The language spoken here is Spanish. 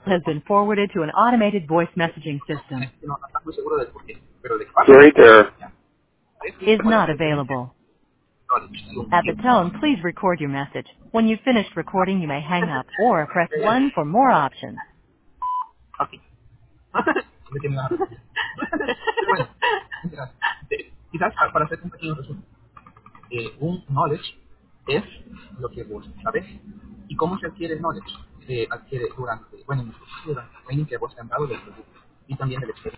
has been forwarded to an automated voice messaging system. No, no estás muy seguro del por qué, pero de parte You're right there. Is te pones not referencia available. knowledge y un At the view. tone, please record your message. When you've finished recording, you may hang up or press 1 for more options. Ok. Me tiene una referencia. Pero bueno, quizás para hacer un pequeño resumen, un knowledge es lo que vos sabes. ¿Y cómo se adquiere el knowledge? Se adquiere durante, bueno, en el training que vos te han dado del producto y también del experiencia.